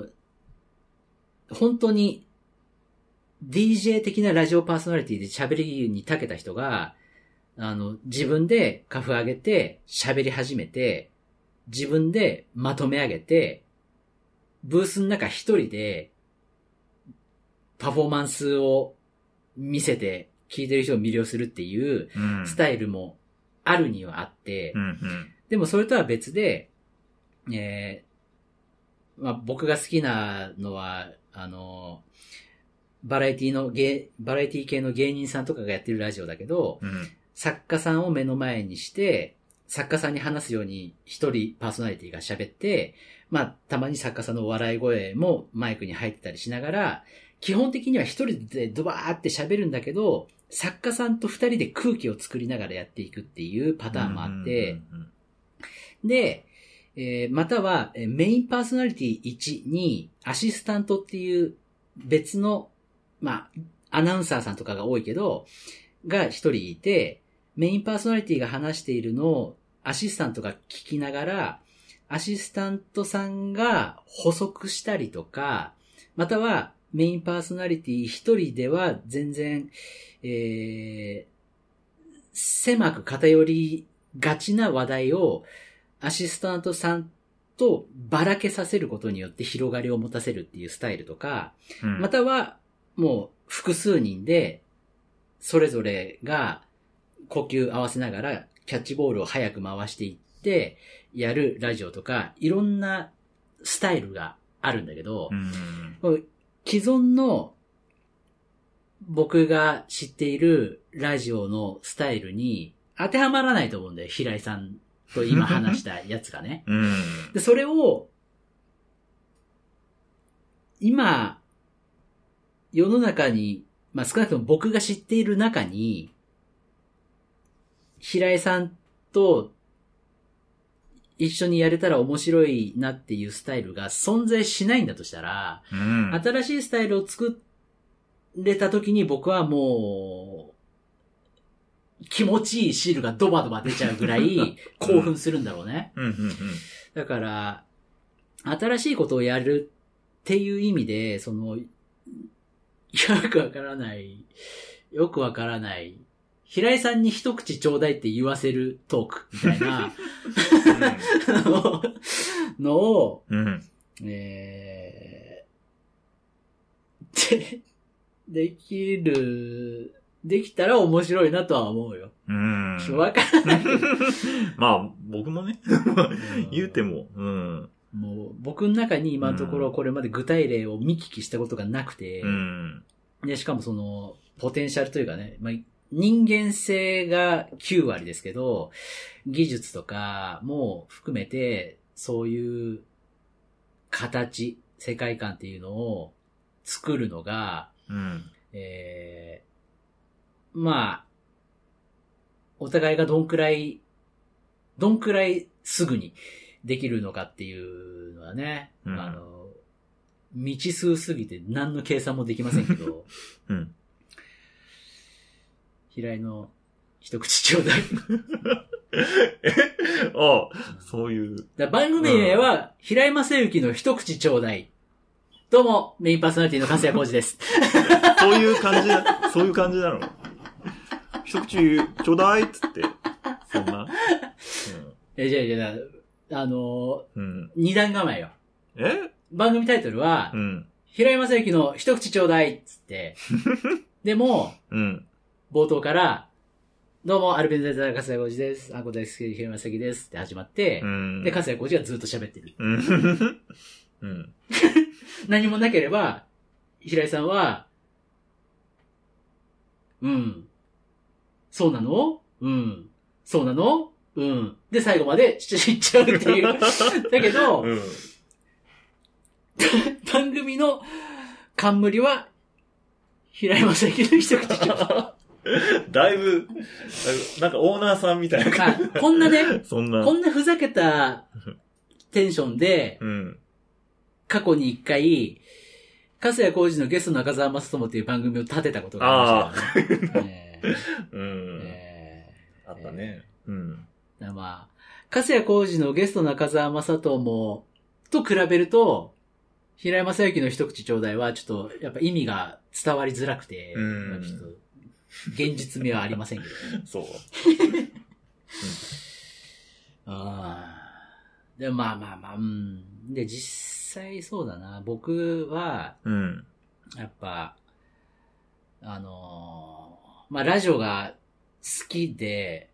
A: 本当に DJ 的なラジオパーソナリティで喋りに長けた人が、自分でカフ上げて喋り始めて、自分でまとめ上げて、ブースの中一人でパフォーマンスを見せて聞いてる人を魅了するっていうスタイルもあるにはあって、でもそれとは別で、まあ、僕が好きなのは、バラエティ系の芸人さんとかがやってるラジオだけど、作家さんを目の前にして、作家さんに話すように一人パーソナリティが喋って、まあ、たまに作家さんの笑い声もマイクに入ってたりしながら、基本的には一人でドバーって喋るんだけど、作家さんと二人で空気を作りながらやっていくっていうパターンもあって、で、またはメインパーソナリティ1にアシスタントっていう別の、まあ、アナウンサーさんとかが多いけど、が一人いて、メインパーソナリティが話しているのをアシスタントが聞きながら、アシスタントさんが補足したりとか、またはメインパーソナリティ一人では全然、狭く偏りがちな話題をアシスタントさんとばらけさせることによって広がりを持たせるっていうスタイルとか、またはもう複数人でそれぞれが呼吸合わせながらキャッチボールを早く回していってやるラジオとか、いろんなスタイルがあるんだけど、既存の僕が知っているラジオのスタイルに当てはまらないと思うんだよ、平井さんと今話したやつがね。で、それを今世の中に、まあ、少なくとも僕が知っている中に平井さんと一緒にやれたら面白いなっていうスタイルが存在しないんだとしたら、新しいスタイルを作れた時に僕はもう気持ちいい汁がドバドバ出ちゃうぐらい興奮するんだろうね。だから新しいことをやるっていう意味で、よくわからない平井さんに一口ちょうだいって言わせるトークみたいなのを、できたら面白いなとは思うよ。わからないけど。
B: まあ、僕もね、言うても、
A: もう僕の中に今のところこれまで具体例を見聞きしたことがなくて、で、しかもポテンシャルというかね、まあ人間性が9割ですけど、技術とかも含めて、そういう形、世界観っていうのを作るのが、まあ、お互いがどんくらいすぐにできるのかっていうのはね、未知数すぎて何の計算もできませんけど、平井の一口ちょうだい。
B: ああ、そういう。
A: 番組名は、平井正幸の一口ちょうだい。どうも、メインパーソナリティの粕谷浩二です。
B: そういう感じなの。一口ちょうだいっつって。そんな。
A: じゃあ、二段構えよ。番組タイトルは、平井正幸の一口ちょうだいっつって、でも、冒頭から、どうも、アルベンザイザー粕谷浩二です。あこ大好き、平井正幸ですって始まって、で、粕谷浩二がずっと喋ってる。何もなければ、平井さんは、そうなのそうなので、最後まで言っちゃうっていう。だけど、番組の冠は、平井正幸の一口ちょうだい。
B: だいぶ、なんかオーナーさんみたいな。
A: こんなね、こんなふざけたテンションで、過去に一回、粕谷浩二のゲスト中澤正智っていう番組を立てたことがありましたよね。
B: うん。あったね。うん。
A: まあ、粕谷浩二のゲスト中澤正人も、と比べると、平井正幸の一口ちょうだいは、ちょっと、やっぱ意味が伝わりづらくて、まあ、ちょっと、現実味はありませんけど、ね。
B: そう。
A: で、まあ、うん。で、実際そうだな。僕は、やっぱ、まあ、ラジオが好きで、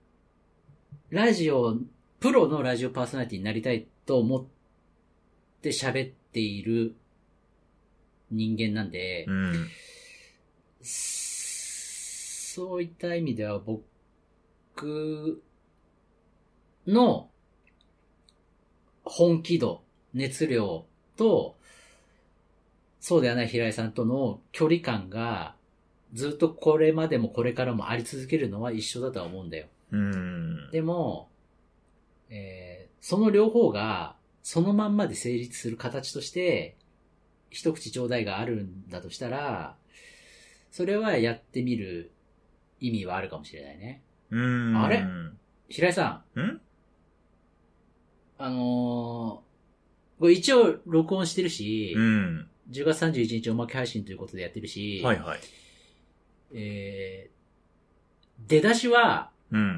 A: プロのラジオパーソナリティになりたいと思って喋っている人間なんで、そういった意味では僕の本気度、熱量と、そうではない平井さんとの距離感がずっとこれまでもこれからもあり続けるのは一緒だとは思うんだよ。でも、その両方がそのまんまで成立する形として一口ちょうだいがあるんだとしたら、それはやってみる意味はあるかもしれないね。あれ平井さん。これ一応録音してるし、10月31日おまけ配信ということでやってるし、
B: はいはい。
A: 出だしは、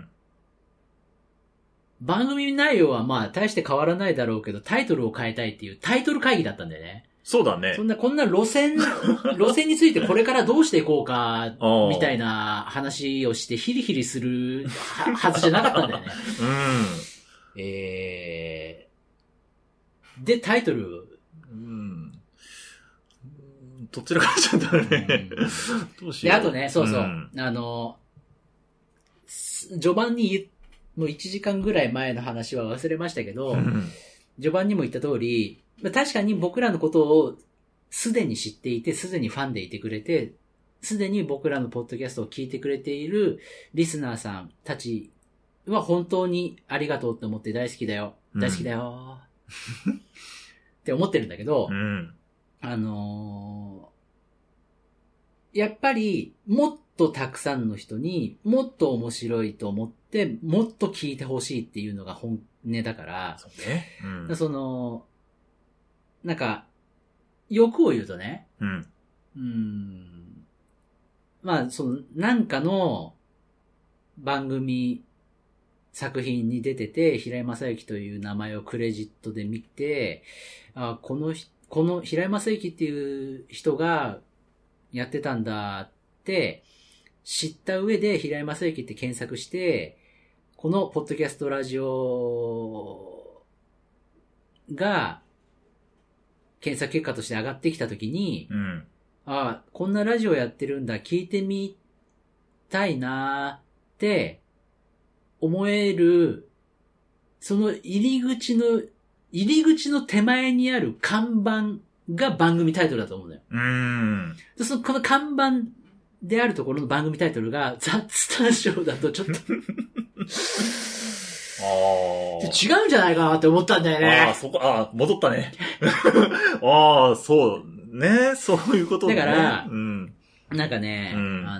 A: 番組内容はまあ大して変わらないだろうけど、タイトルを変えたいっていうタイトル会議だったんだよね。
B: そうだね。
A: こんな路線についてこれからどうしていこうか、みたいな話をしてヒリヒリするはずじゃなかったんだよね。で、タイトル。
B: どちらかちゃったね。どうしよう。
A: で、あとね、そうそう。序盤にもう1時間ぐらい前の話は忘れましたけど、序盤にも言った通り、確かに僕らのことをすでに知っていて、すでにファンでいてくれて、すでに僕らのポッドキャストを聞いてくれているリスナーさんたちは本当にありがとうって思って大好きだよ。大好きだよ。って思ってるんだけど、やっぱりもっとたくさんの人にもっと面白いと思ってもっと聞いてほしいっていうのが本音だから、
B: そうね。
A: なんか、欲を言うとね、まあ、なんかの番組、作品に出てて、平井正幸という名前をクレジットで見て、この平井正幸っていう人がやってたんだって知った上で平井正幸って検索して、このポッドキャストラジオが検索結果として上がってきたときに、こんなラジオやってるんだ、聞いてみたいなーって思える、その入り口の手前にある看板が番組タイトルだと思うんだよ。この看板であるところの番組タイトルが雑談ショーだとちょっと違うんじゃないかなって思ったんだよね。
B: 戻ったね。そうね。そういうことね。
A: だから、なんかね、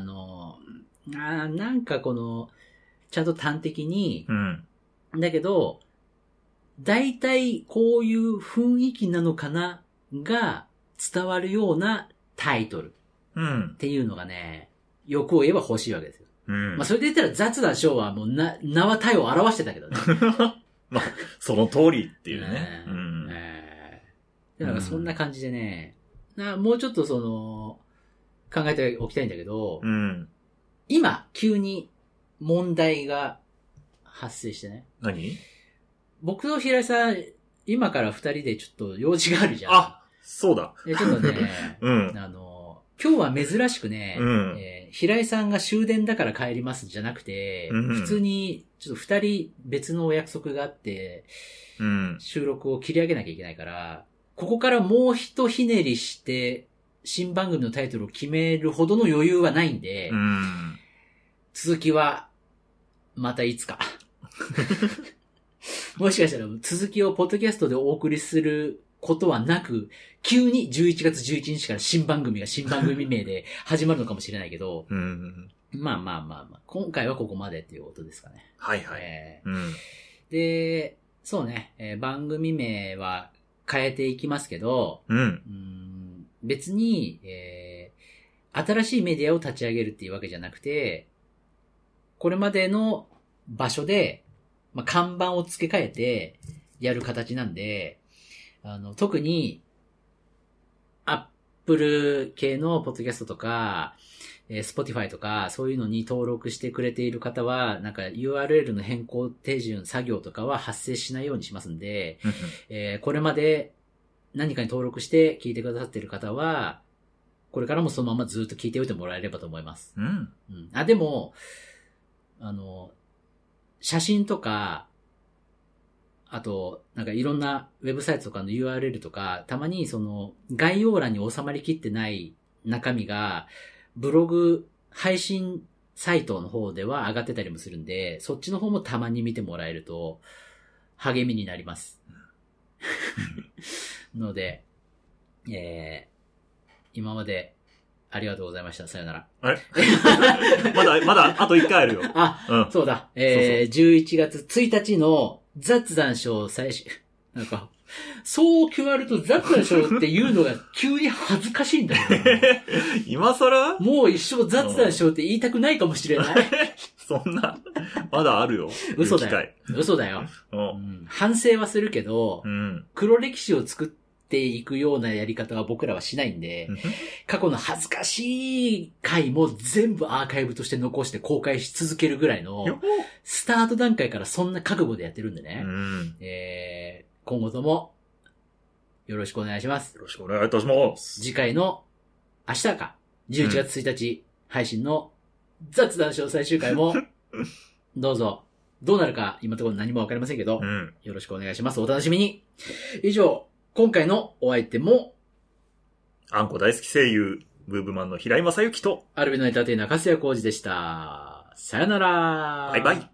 A: なんかちゃんと端的に、だけど、大体こういう雰囲気なのかなが伝わるようなタイトルっていうのがね、欲を言えば欲しいわけですよ。まあそれで言ったら雑談ショーはもう名は体を表してたけどね。
B: まあ、その通りっていうね。
A: なんかそんな感じでね、もうちょっと考えておきたいんだけど、今、急に問題が発生してね。
B: 何？
A: 僕と平井さん、今から2人でちょっと用事があるじゃん。
B: そうだ。
A: ちょっとね、今日は珍しくね、平井さんが終電だから帰りますじゃなくて、普通にちょっと2人別のお約束があって、収録を切り上げなきゃいけないから、ここからもう一ひねりして、新番組のタイトルを決めるほどの余裕はないんで、続きは、またいつか。もしかしたら続きをポッドキャストでお送りすることはなく、急に11月11日から新番組名で始まるのかもしれないけど、まあ、今回はここまでっていうことですかね。
B: はいはい。
A: で、そうね、番組名は変えていきますけど、別に、新しいメディアを立ち上げるっていうわけじゃなくて、これまでの場所で、看板を付け替えてやる形なんで、特に、Apple 系のポッドキャストとか、Spotify とか、そういうのに登録してくれている方は、なんか URL の変更手順、作業とかは発生しないようにしますんで、これまで何かに登録して聞いてくださっている方は、これからもそのままずっと聞いておいてもらえればと思います。でも、写真とか、あと、なんかいろんなウェブサイトとかの URL とか、たまにその概要欄に収まりきってない中身が、ブログ配信サイトの方では上がってたりもするんで、そっちの方もたまに見てもらえると励みになります。ので、今までありがとうございました。さよなら。
B: あれまだ、あと1回あるよ。
A: そうだ。11月1日の雑談ショー最終、なんか、そう決まると雑談ショーっていうのが急に恥ずかしいんだよね。
B: 今更
A: もう一生雑談ショーって言いたくないかもしれない。
B: そんな、まだあるよ。
A: 嘘だよ。嘘だよ。反省はするけど、黒歴史を作っていくようなやり方は僕らはしないんで、過去の恥ずかしい回も全部アーカイブとして残して公開し続けるぐらいの、スタート段階からそんな覚悟でやってるんでね。今後とも、よろしくお願いします。
B: よろしくお願いいたします。
A: 次回の、明日か、11月1日配信の雑談ショー最終回も、どうぞ、どうなるか今のところ何もわかりませんけど、よろしくお願いします。お楽しみに。以上、今回のお相手も、
B: あんこ大好き声優、ブーブマンの平井正幸と、
A: アルビのエンターテイナー、粕谷浩二でした。さよなら。
B: バイバイ。